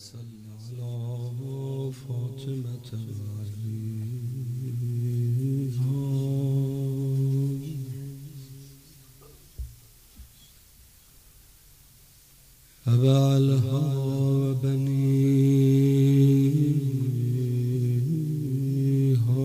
صل على فاطمة وعليها وبعلها وبنيها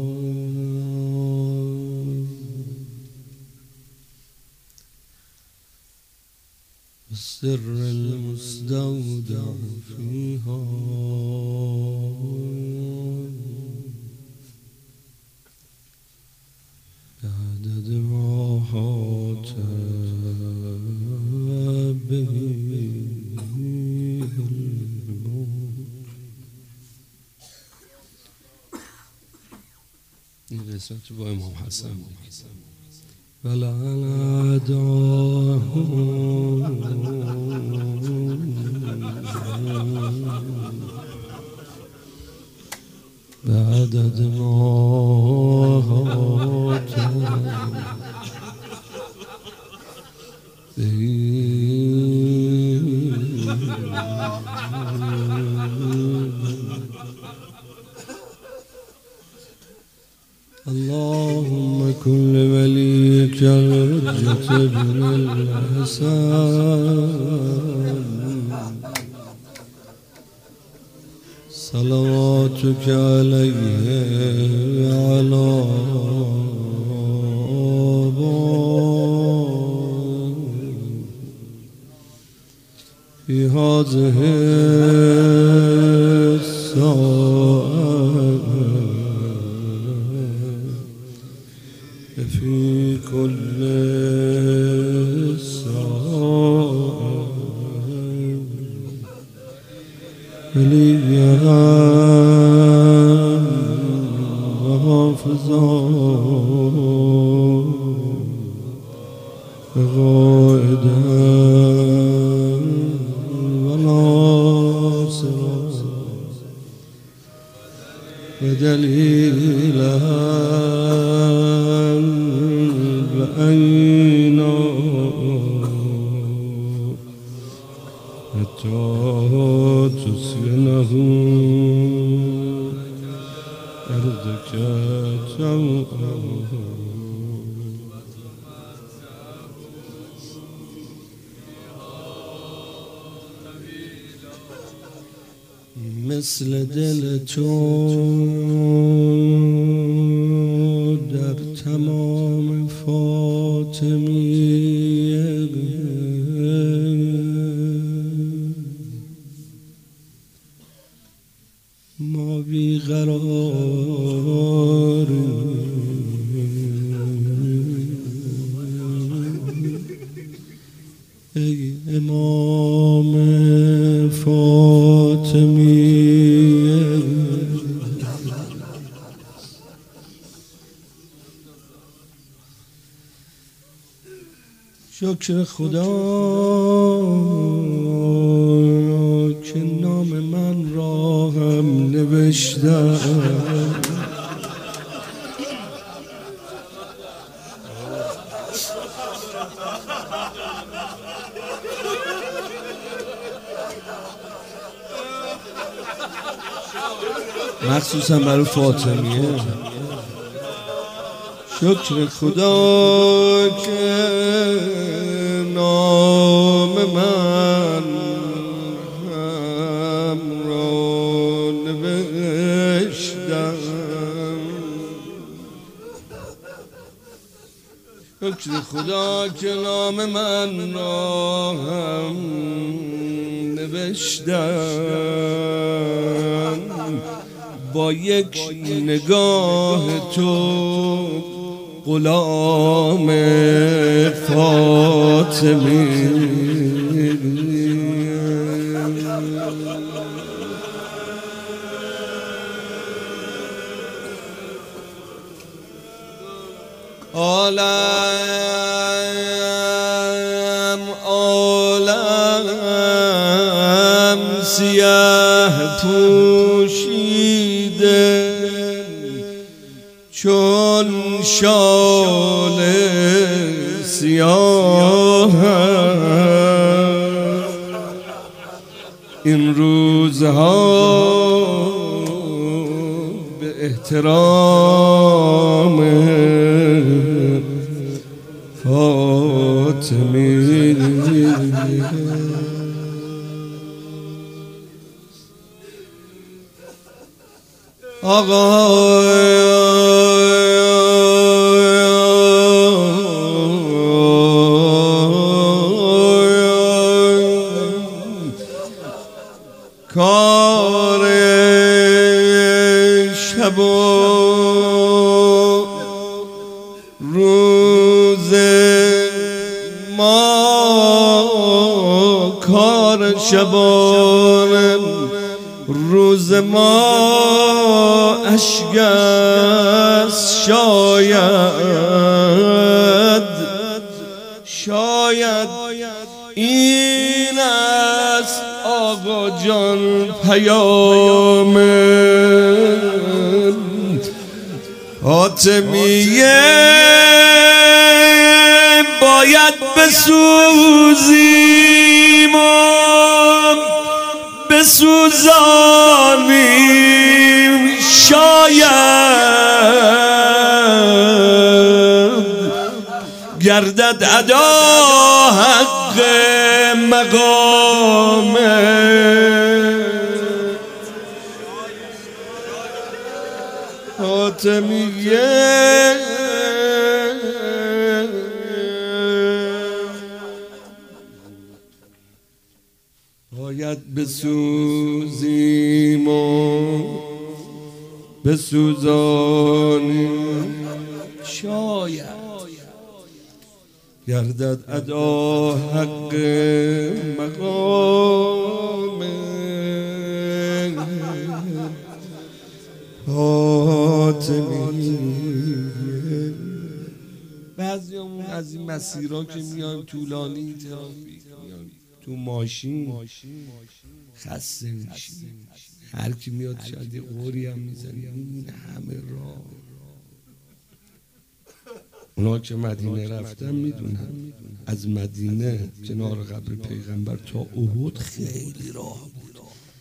السر المستودع فيها بعدد ما حاط به الموت. این قسمت با امام حسن ولعن أعداءهم بعدد ما حاط به اللهم كل وليك الحجة بن الحسن صلواتك عليه وعلى آبائه في هذه الساعة في كل ساعة وليا وحافظا وقائدا وناصرا ودليلا وعينا حتى تسكنه أرضك طوعا مثل دل تو در تمام فاطمیه ما بیقرار ای امام فاطمیه شکر خدا که نام من را هم نوشتم مخصوصا برای فاطمیه. شکر خدا که نام من هم را نوشتم. شکر خدا که نام من را هم نوشتم. با یک نگاه تو غلام فاطمی عالم سیاه پوشیده چون شال سیاه این روزها به احترام فاطمی آقا کار شب و روز ما کار شبان روز ما اشک است شاید این است آقا جان پیام حاتمیه باید بسوزیم و بسوزانیم شاید گردد ادا حق مقام حاتمیه باید بسوزیم و بسوزانیم شاید گردد ادا حق مقام حاتمیه. بعضیامون از این مسیرها که میان طولانی ترافیک میان تو ماشین خسته میشیم، هر کی میاد شاید یه قوری هم میزنه این همه راه. اونا که مدینه رفتن میدونن از مدینه کنار قبر پیغمبر تا احد خیلی راه بود.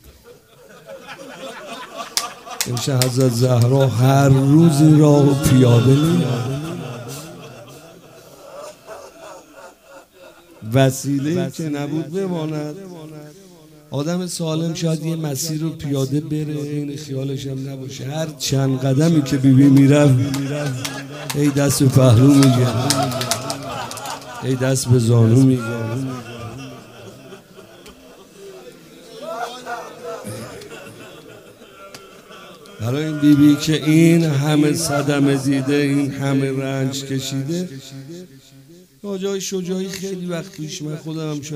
امشه حضرت زهرا هر روز این راه پیاده میرفت. وسیله که نبود بماند. آدم سالم شاید یه مسیر رو پیاده بره این خیالش هم نباشه، هر چند قدمی که بیبی میرفت ای دست به پهلو میگه، ای دست به زانو میگه. برای این بیبی که این همه صدمه دیده، این همه رنج کشیده، جای شجاعی خیلی وقت پیش من خودم هم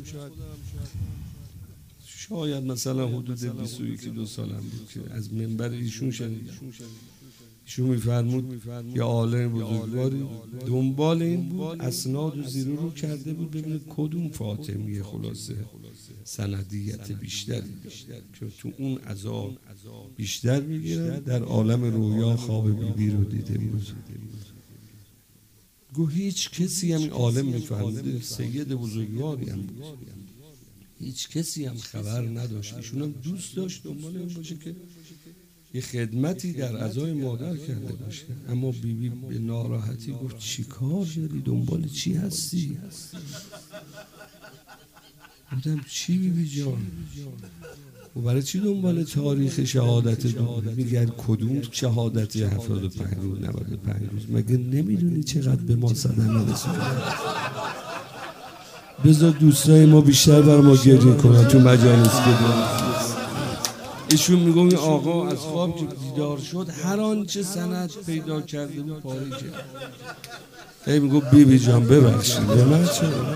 شاید مثلا حدود 21-22 سالم بود که از منبر ایشون شنیدم. ایشون میفرمود یه عالم بزرگواری دنبال این بود اسناد و زیرو رو کرده بود ببینه کدوم فاطمیه خلاصه سندیت بیشتری که تو اون عذاب بیشتر میگیرن. در عالم رویا خواب بیبی رو دیده بود. گو هیچ کسی هم عالم میفرموده سید بزرگواری هم بود، هیچ کسی هم خبر نداشت. ایشون هم دوست داشت دنبال این باشه که یه خدمتی در عزای مادر کرده باشه، اما بیبی به ناراحتی گفت چی کار داری؟ دنبال چی هستی؟ گفتم چی بیبی جان؟ و برای چی دنبال تاریخ شهادت میگن کدوم شهادت 75 روز 95 روز؟ مگه نمیدونی چقدر به ما صدمه رسیده؟ بذار دوستای ما بیشتر بر ما گریه کنن تو مجالس که ایشون میگم این آقا از خواب که بیدار شد هر آنچه سند پیدا کرده بود پاره کرد. هی میگم بیبی جان ببخشید به من چرا؟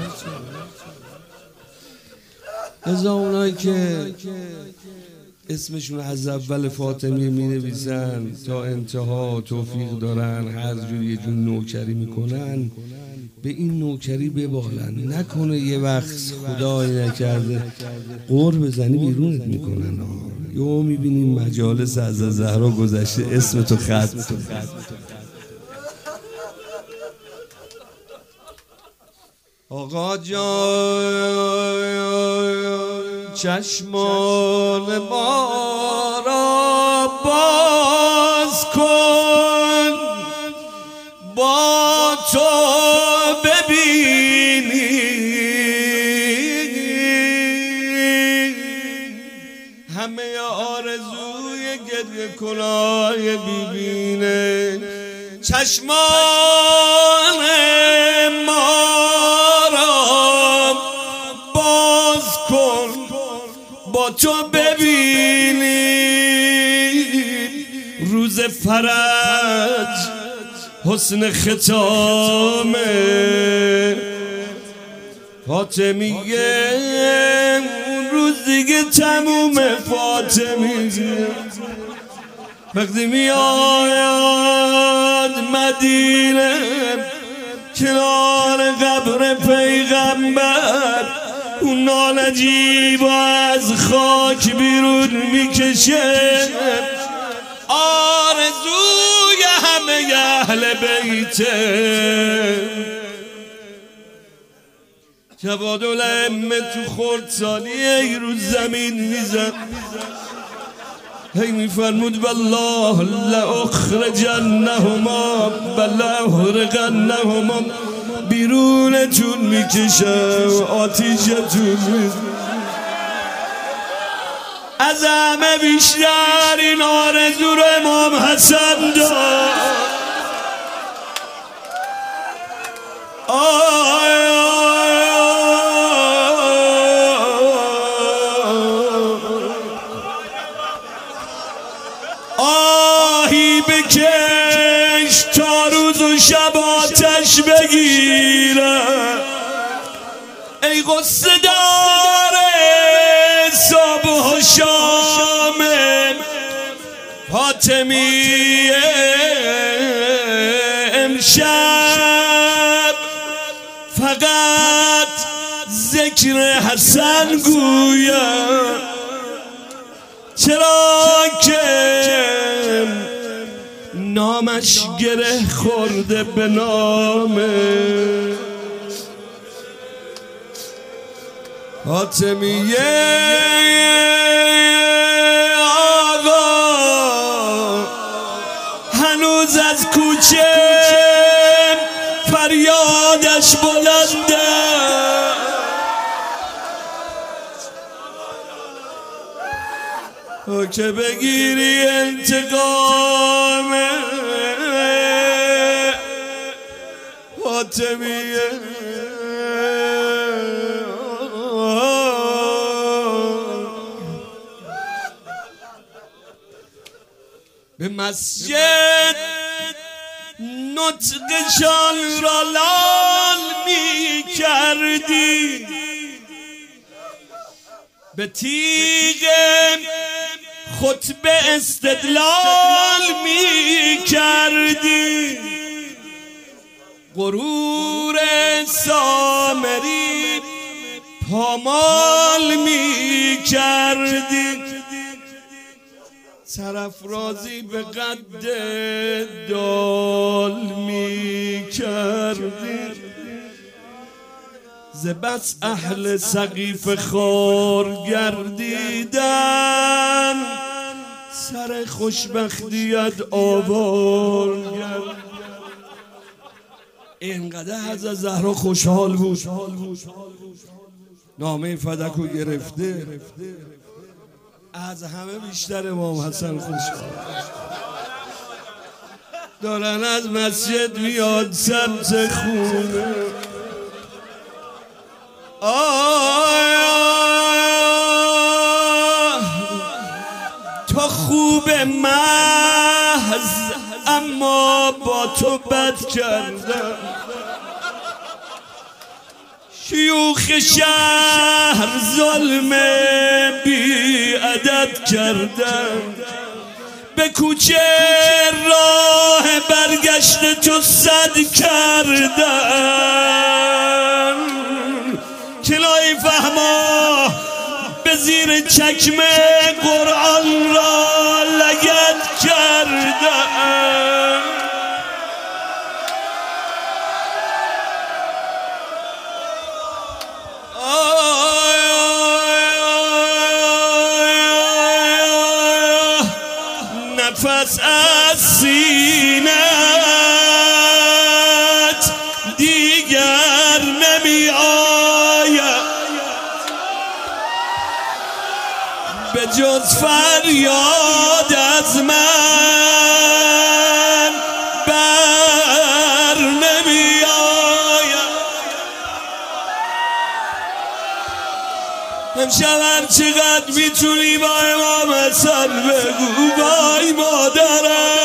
ازا اونایی که اسمشون از اول فاطمی می نویسن تا انتها توفیق دارن، هر جور یه جور نوکری میکنن، به این نوکری ببالن. نکنه یه وقت خدای نکرده قور بزنی بیرونت میکنن. یهو میبینیم مجالس از زهرا گذشته اسم تو خط. آقا جان چشمان ما را باز کن با تو ببینی همه آرزوی گریه کنای ببینه چشمان ما را باز کن با تو ببینی روز فرج حسن ختامه فاطمیه اون روز دیگه تمومه فاطمیه وقتی می آید مدینه کنار قبر پیغمبر اون نالجیب از خاک بیرون میکشه آرزوی همه اهل بیته جوادالائمه تو خردسالیه رو زمین میزد هی میفرمود والله لأخرجنهما ولأحرقنهما بیرونتون میکشم آتیشتون میزنم از همه بیشتر این آرزو رو امام حسن داشت آهی بکش تا روز و شب آتش بگیره ای غصه داره صبح و شام فاطمیه امشب فقط ذکر حسن گویم چرا که نامش گره خورده به نامه فاطمیه آقا هنوز از کوچه فریادش بلنده که بگیری انتقام فاطمیه به مسجد نطقشان را لال می کردی به تیغ خطبه استدلال می کردی غرور سامری پامال می کردی سرافرازی به قد دال می کردی ز بس اهل سقیف خار گردیدن سر خوشبختیت آوار گردیدن اینقدر حضرت زهرا خوشحال بود نامه فدکو گرفته از همه بیشتر امام حسن خوشحال دارن از مسجد میاد سمت خونه تو خوب محض اما با تو بد کردم شیوخ شهر ظلم بی عدد کردم به کوچه راه برگشت تو صد کردم کلای فهما به زیر چکمه قرآن را لگد کردم نفس از سینت دیگر نمی آید به جز فریاد از من بر نمی آید. امشب هر چقدر میتونی با امام حسن بگو وای مادرم.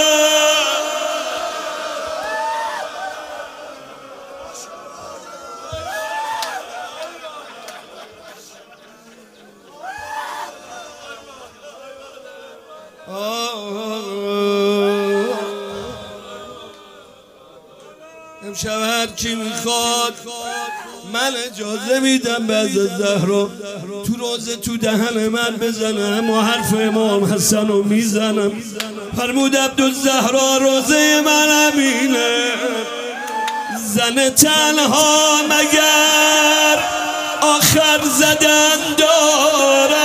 امشب هر کی میخواد من اجازه میدم به عزت زهرا تو روزه تو دهن من بزنه، اما حرف امام حسن رو میزنم. فرمود عبدالزهرا روزه من امینه، زن تنها مگر آخر زدن داره.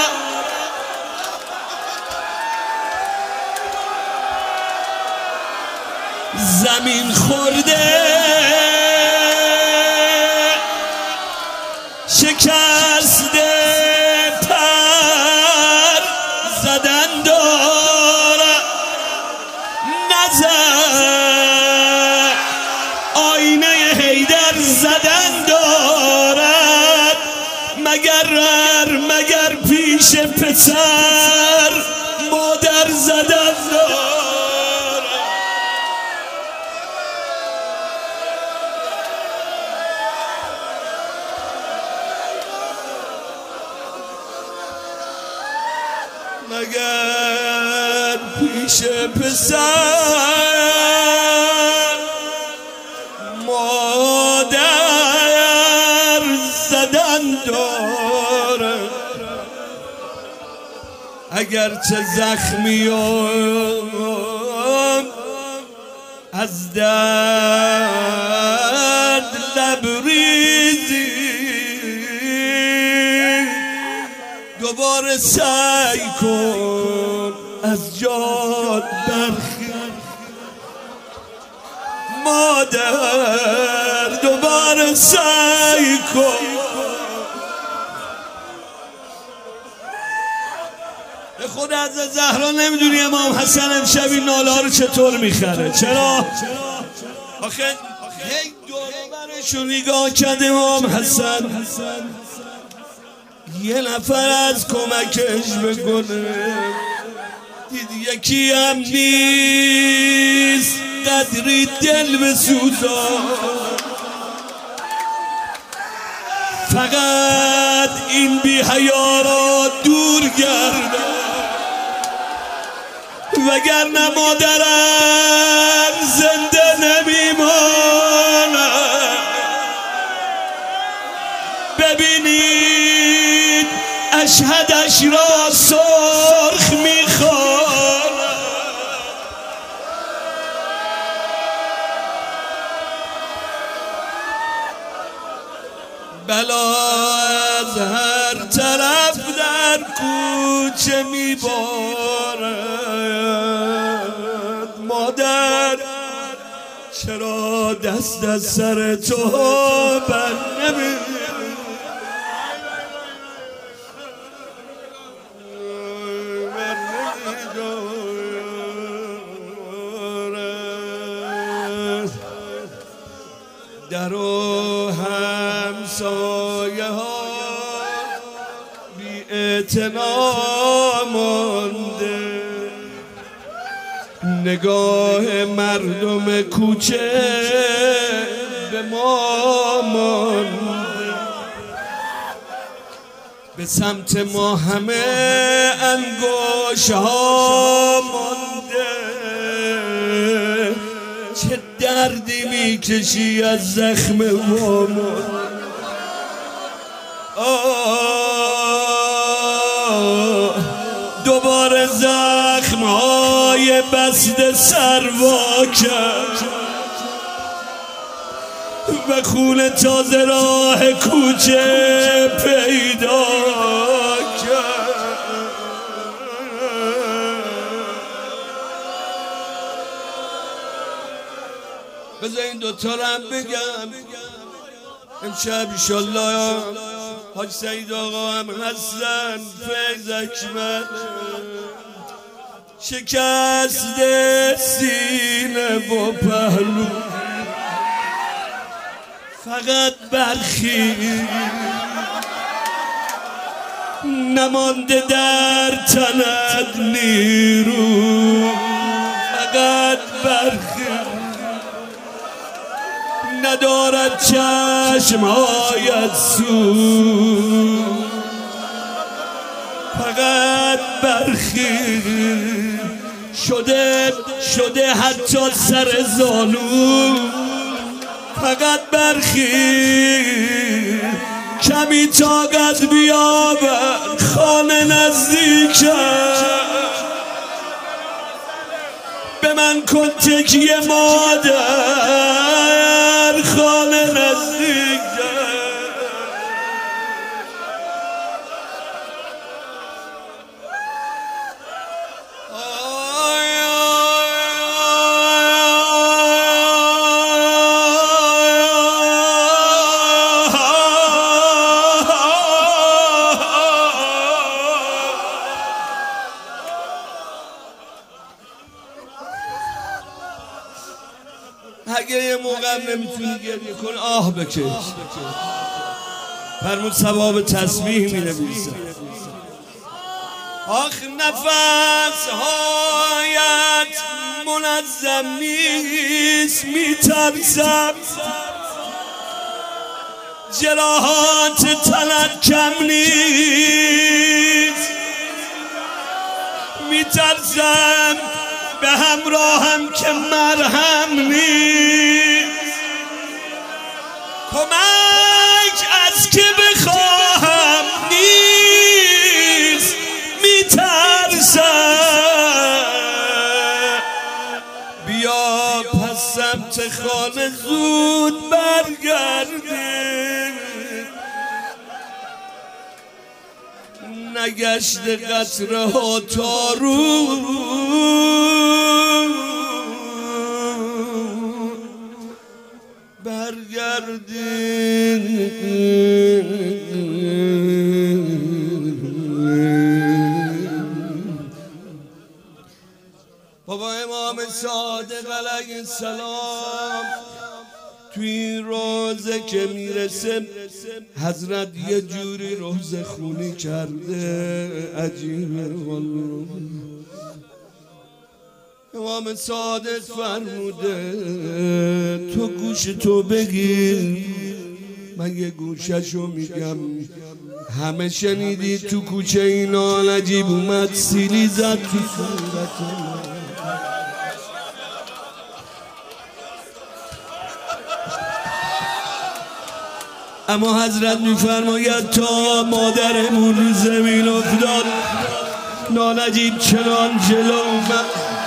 زمین خورده شکسته پر زدن داره. نظر آینه حیدر زدن دارد، مگر پیش پسر مادر زدن دارد. مگر پیش پسر مادر زدن داره. اگرچه زخمیام از درد لبریزی، دوباره سعی کن از جاد برخیز مادر، دوباره سعی کن. به خود عزت زهرا نمیدونی امام حسن امشب این ناله ها رو چطور میخره؟ چرا؟ آخه هی دور برشون نگاه کرد امام حسن، یه نفر از کمکش بکنه، دید یکی هم نیست قدری دل بسوزان. فقط این بی حیا را دور گردان، وگرنه مادرم زنده نمیماند. ببینید اشهدش را سرخ میخواد. بلا از هر طرف در کوچه میبارد. مادر چرا دست از سر تو بر نمی در و همسایه ها بی اعتنا مانده، نگاه مردم کوچه به ما مانده، به سمت ما همه انگوش ها مانده. چه دردی میکشی از زخم ما، دوباره زخمهای بسته سروا کرد و خون تازه راه کوچه پیدا کرد. این دوتا رو هم بگم امشب ایشالله حاج سعید آقا هم هستن فیض اکبر شکست سینه و پهلو فقط برخی نمانده در تنت نیرو فقط برخی ندارد چشمهایت سو فقط برخی شده حتی سر زانو فقط برخی کمی طاقت بیاور خانه نزدیکم به من کن تکیه مادر خانه نزدیکم اگه یه موقع نمیتونی گریه کن آه بکش فرمود ثواب تسبیح می نویسه آخ نفس هایت منظم نیست میترسم جراحات تنت کم نیست میترسم به همراهم که مرهم نیست کمک از که بخواهم نیست میترسم بیا پس سمت خانه زود برگردیم نگشت قطره ها تا رو برگردیم بابا امام صادق علیه السلام توی این روزه که میرسه حضرت یه جوری روزه خونی کرده عجیبه والله امام صادق فرموده تو گوش تو بگیر من یه گوششو میگم همه شنیدی تو کوچه اینا نجیب اومد سیلی زد تو صورت من اما حضرت میفرماید تا مادرمون رو زمین افتاد نانجیب چنان جلو اومد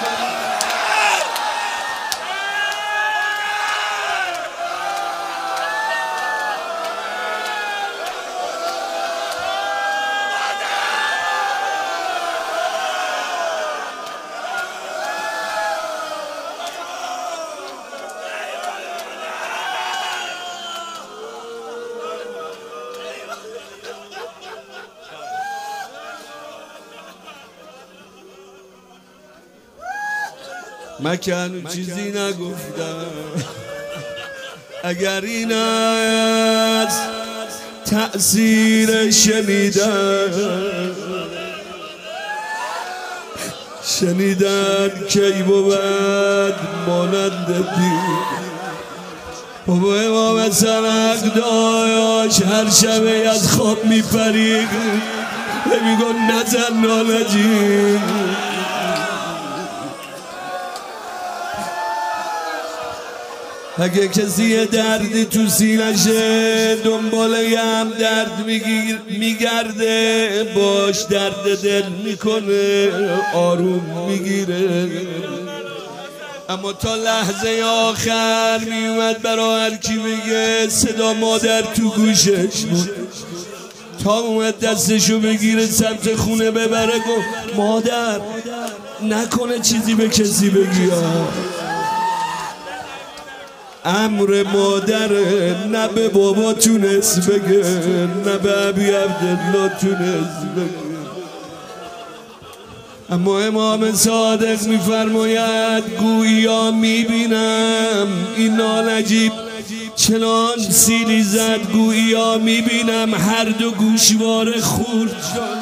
من که هنوز چیزی نگفتم اگر این از تأثیر شنیدن کی بود مانند دید بابا امام سرق داشت هر شبه از خواب میپرید میگن نزن نانجی اگه کسی دردی تو سینشه دنبال هم درد میگرده باش درد دل میکنه آروم میگیره اما تا لحظه آخر میومد برای هر کی بگه صدا مادر تو گوشش بود تا اومد دستشو بگیره سمت خونه ببره گفت مادر نکنه چیزی به کسی بگی امر مادره، نه به بابا تونست بگه، نه به ابی عبدالله تونست بگه. اما امام صادق میفرماید گویا میبینم، این نالجیب چنان سیلی زد، گویا میبینم هر دو گوشوار خورد